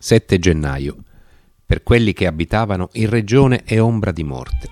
7 gennaio. Per quelli che abitavano in regione e ombra di morte.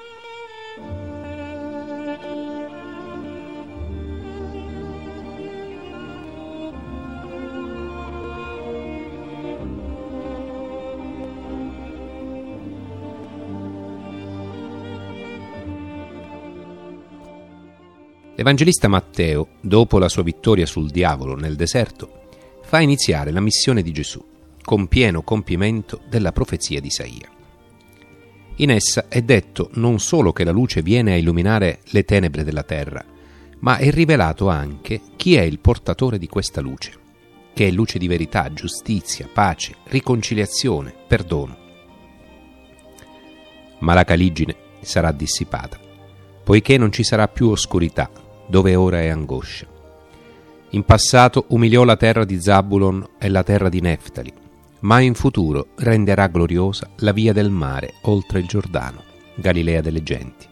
L'Evangelista Matteo, dopo la sua vittoria sul diavolo nel deserto, fa iniziare la missione di Gesù, con pieno compimento della profezia di Isaia. In essa è detto non solo che la luce viene a illuminare le tenebre della terra, ma è rivelato anche chi è il portatore di questa luce, che è luce di verità, giustizia, pace, riconciliazione, perdono. Ma la caligine sarà dissipata, poiché non ci sarà più oscurità, dove ora è angoscia. In passato umiliò la terra di Zabulon e la terra di Neftali, ma in futuro renderà gloriosa la via del mare oltre il Giordano, Galilea delle genti.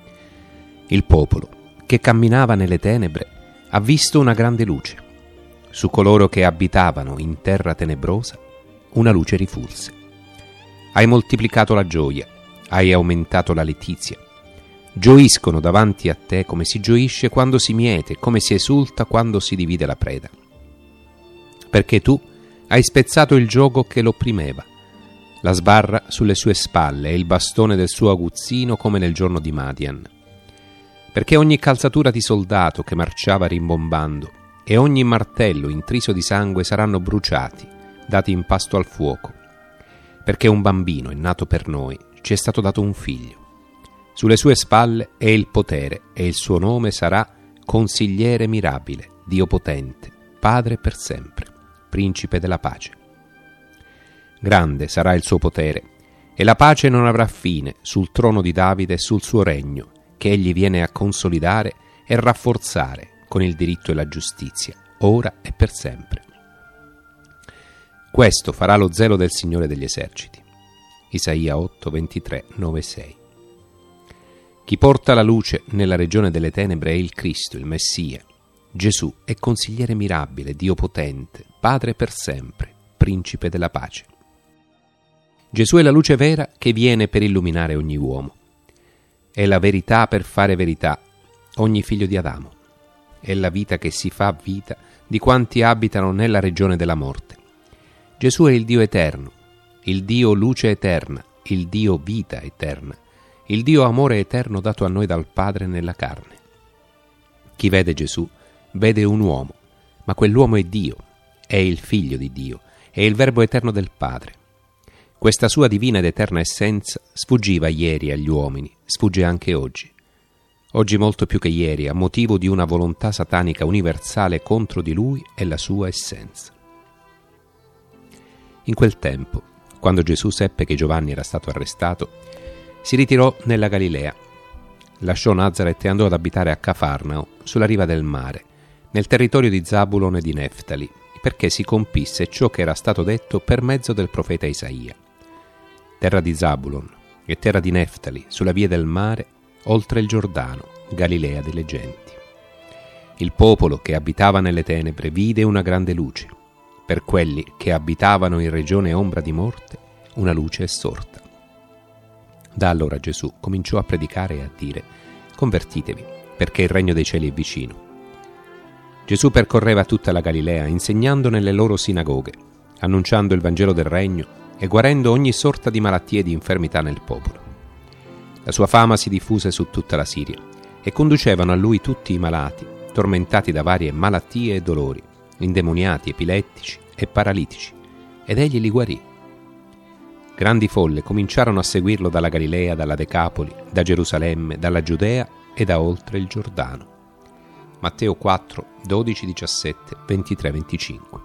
Il popolo, che camminava nelle tenebre, ha visto una grande luce. Su coloro che abitavano in terra tenebrosa, una luce rifulse. Hai moltiplicato la gioia, hai aumentato la letizia. Gioiscono davanti a te come si gioisce quando si miete, come si esulta quando si divide la preda. Perché tu hai spezzato il giogo che l'opprimeva, la sbarra sulle sue spalle e il bastone del suo aguzzino come nel giorno di Madian. Perché ogni calzatura di soldato che marciava rimbombando e ogni martello intriso di sangue saranno bruciati, dati in pasto al fuoco. Perché un bambino è nato per noi, ci è stato dato un figlio. Sulle sue spalle è il potere e il suo nome sarà Consigliere mirabile, Dio potente, Padre per sempre, Principe della pace. Grande sarà il suo potere e la pace non avrà fine sul trono di Davide e sul suo regno, che egli viene a consolidare e rafforzare con il diritto e la giustizia, ora e per sempre. Questo farà lo zelo del Signore degli eserciti. Isaia 8, 23, 9, 6. Chi porta la luce nella regione delle tenebre è il Cristo, il Messia. Gesù è Consigliere mirabile, Dio potente, Padre per sempre, Principe della pace. Gesù è la luce vera che viene per illuminare ogni uomo. È la verità per fare verità, ogni figlio di Adamo. È la vita che si fa vita di quanti abitano nella regione della morte. Gesù è il Dio eterno, il Dio luce eterna, il Dio vita eterna, il Dio amore eterno dato a noi dal Padre nella carne. Chi vede Gesù vede un uomo, ma quell'uomo è Dio, è il Figlio di Dio, è il Verbo eterno del Padre. Questa sua divina ed eterna essenza sfuggiva ieri agli uomini, sfugge anche oggi. Oggi molto più che ieri, a motivo di una volontà satanica universale contro di lui e la sua essenza. In quel tempo, quando Gesù seppe che Giovanni era stato arrestato, si ritirò nella Galilea. Lasciò Nazaret e andò ad abitare a Cafarnao, sulla riva del mare, nel territorio di Zabulon e di Neftali, perché si compisse ciò che era stato detto per mezzo del profeta Isaia. Terra di Zabulon e terra di Neftali, sulla via del mare, oltre il Giordano, Galilea delle genti. Il popolo che abitava nelle tenebre vide una grande luce. Per quelli che abitavano in regione ombra di morte, una luce è sorta. Da allora Gesù cominciò a predicare e a dire: convertitevi, perché il regno dei cieli è vicino. Gesù percorreva tutta la Galilea, insegnando nelle loro sinagoghe, annunciando il Vangelo del regno e guarendo ogni sorta di malattie e di infermità nel popolo. La sua fama si diffuse su tutta la Siria e conducevano a lui tutti i malati, tormentati da varie malattie e dolori, indemoniati, epilettici e paralitici, ed egli li guarì. Grandi folle cominciarono a seguirlo dalla Galilea, dalla Decapoli, da Gerusalemme, dalla Giudea e da oltre il Giordano. Matteo 4, 12, 17, 23, 25.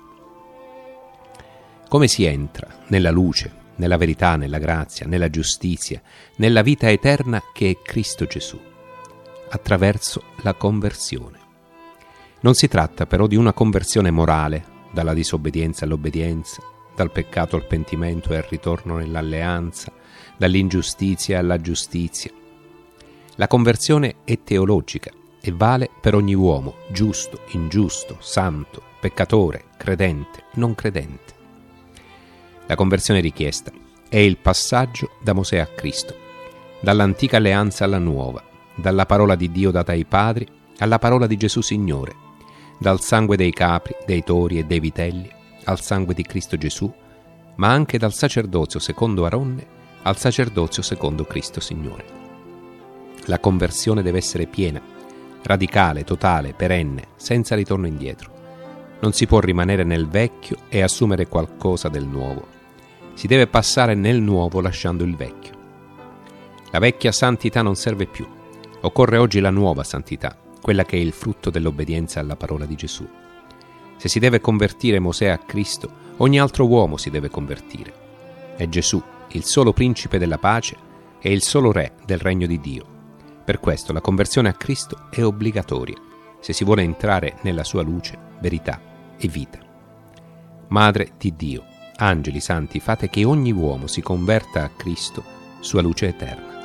Come si entra nella luce, nella verità, nella grazia, nella giustizia, nella vita eterna che è Cristo Gesù? Attraverso la conversione. Non si tratta però di una conversione morale, dalla disobbedienza all'obbedienza, dal peccato al pentimento e al ritorno nell'alleanza, dall'ingiustizia alla giustizia. La conversione è teologica e vale per ogni uomo, giusto, ingiusto, santo, peccatore, credente, non credente. La conversione richiesta è il passaggio da Mosè a Cristo, dall'antica alleanza alla nuova, dalla parola di Dio data ai padri alla parola di Gesù Signore, dal sangue dei capri, dei tori e dei vitelli al sangue di Cristo Gesù, ma anche dal sacerdozio secondo Aronne al sacerdozio secondo Cristo Signore. La conversione deve essere piena, radicale, totale, perenne, senza ritorno indietro. Non si può rimanere nel vecchio e assumere qualcosa del nuovo. Si deve passare nel nuovo lasciando il vecchio. La vecchia santità non serve più. Occorre oggi la nuova santità, quella che è il frutto dell'obbedienza alla parola di Gesù. Se si deve convertire Mosè a Cristo, ogni altro uomo si deve convertire. È Gesù, il solo principe della pace e il solo re del regno di Dio. Per questo la conversione a Cristo è obbligatoria, se si vuole entrare nella sua luce, verità e vita. Madre di Dio, angeli santi, fate che ogni uomo si converta a Cristo, sua luce eterna.